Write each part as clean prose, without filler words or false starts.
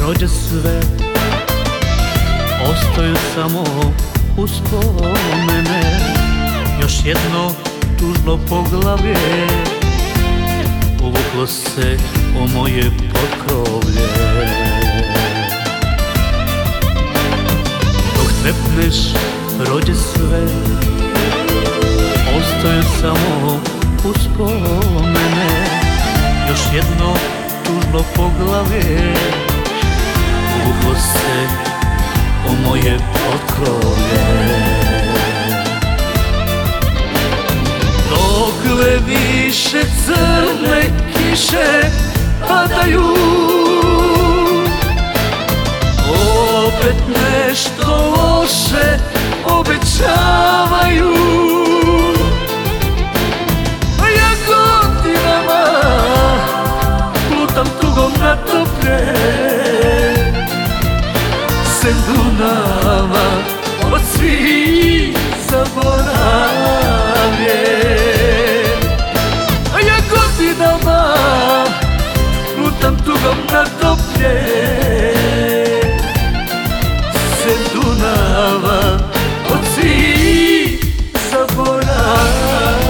prođe sve, ostaju samo uspomene. Još jedno tužno poglavlje uvuklo se u moje pokrovlje. Dok trepneš prođe sve, ostaju samo uspomene. Još jedno tužno poglavlje uvuklo se u moje pokrovlje. Dokle više crne kiše padaju, opet nešto loše obećavaju. A ja godinama lutam tugom natopljen, sem Dunava od svih zaboravljen. A ja godinama lutam tugom natopljen, sem Dunava od svih zaboravljen.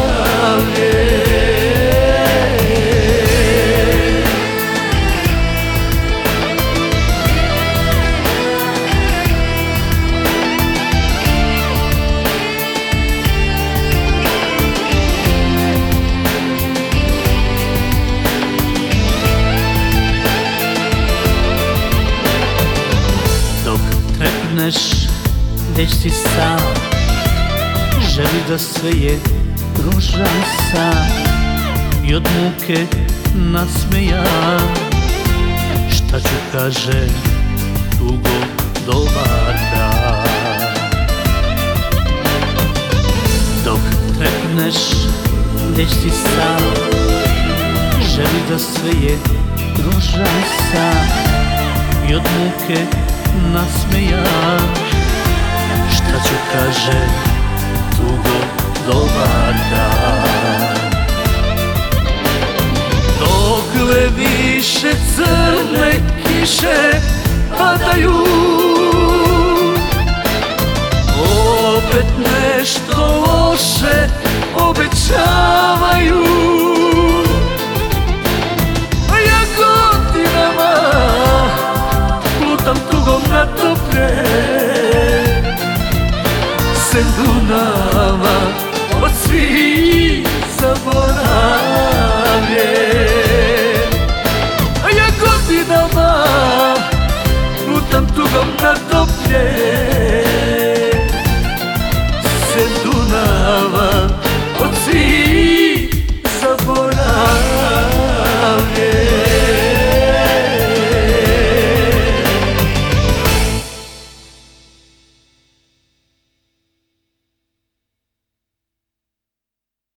Trepneš, već si sam, želi da sve je ružan san i od muke nasmejan. Šta ću kaže tugo dobar dan. Dok trepneš, već si sam, želi da sve je ružan san i od muke nasmejan. Šta ću kaže tugo dobar dan. Dokle više crne kiše